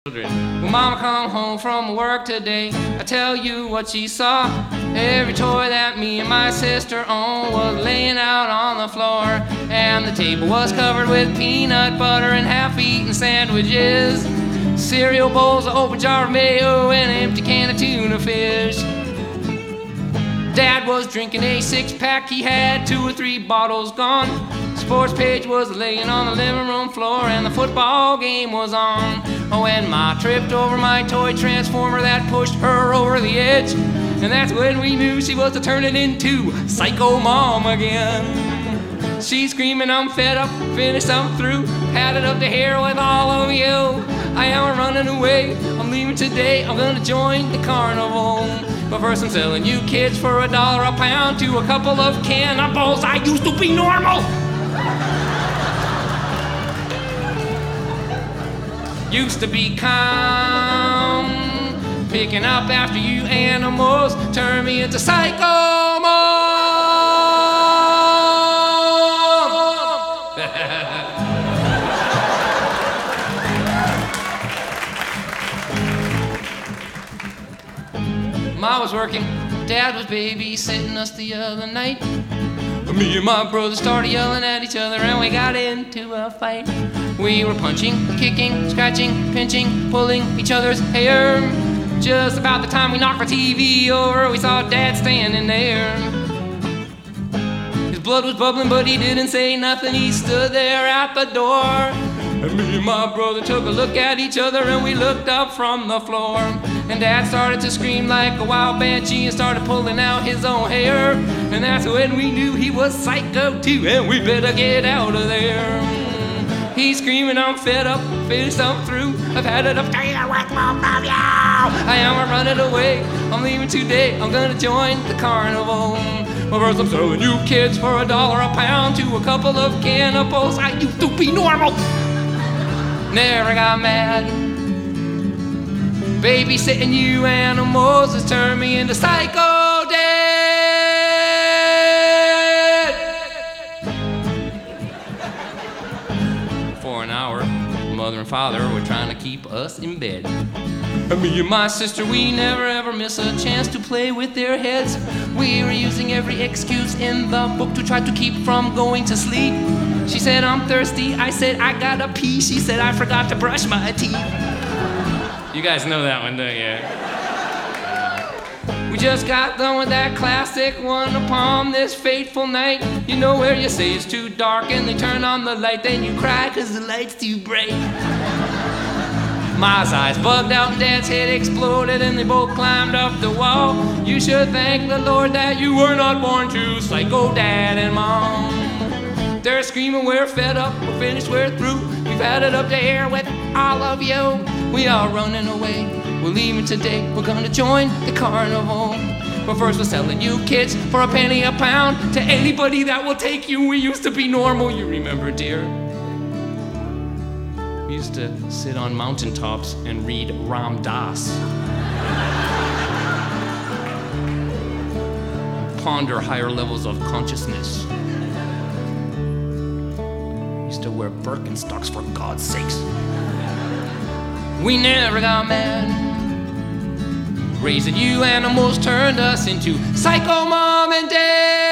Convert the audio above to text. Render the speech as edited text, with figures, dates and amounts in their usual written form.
When Mama come home from work today, I tell you what she saw. Every toy that me and my sister owned was laying out on the floor, and the table was covered with peanut butter and half-eaten sandwiches, cereal bowls, an open jar of mayo, and an empty can of tuna fish. Dad was drinking a six-pack, he had 2 or 3 bottles gone. Sports page was laying on the living room floor, and the football game was on. Oh, and Ma tripped over my toy transformer that pushed her over the edge, and that's when we knew she was turning into Psycho Mom again. She's screaming, I'm fed up, finished, I'm through, padded up the hair with all of you. I am running away, I'm leaving today, I'm gonna join the carnival. But first I'm selling you kids for $1 a pound to a couple of cannibals. I used to be normal. Used to be calm, picking up after you animals, turn me into Psycho Mom. Ma was working, Dad was babysitting us the other night. Me and my brother started yelling at each other, and we got into a fight. We were punching, kicking, scratching, pinching, pulling each other's hair. Just about the time we knocked the TV over, we saw Dad standing there. His blood was bubbling, but he didn't say nothing. He stood there at the door. And me and my brother took a look at each other, and we looked up from the floor. And Dad started to scream like a wild banshee and started pulling out his own hair. And that's when we knew he was psycho too, and we better get out of there. He's screaming, I'm fed up, finished, I'm through, I've had it up there with my mom, yeah. I am running away, I'm leaving today, I'm gonna join the carnival. But first I'm selling you kids for $1 a pound to a couple of cannibals. I used to be normal. Never got mad. Babysitting you animals has turned me into Psycho Dad. For an hour, Mother and Father were trying to keep us in bed. And me and my sister, we never ever miss a chance to play with their heads. We were using every excuse in the book to try to keep from going to sleep. She said, I'm thirsty. I said, I gotta pee. She said, I forgot to brush my teeth. You guys know that one, don't you? We just got done with that classic one upon this fateful night. You know where you say it's too dark and they turn on the light, then you cry cause the light's too bright. Ma's eyes bugged out and Dad's head exploded and they both climbed up the wall. You should thank the Lord that you were not born to Psycho Dad and Mom. They're screaming, we're fed up, we're finished, we're through. We've had it up to here with all of you. We are running away, we're leaving today. We're gonna join the carnival. But first we're selling you kids for $0.01 a pound to anybody that will take you. We used to be normal, you remember, dear. We used to sit on mountaintops and read Ram Dass. Ponder higher levels of consciousness. To wear Birkenstocks, for God's sakes. We never got mad. Raising you animals turned us into Psycho Mom and Dad.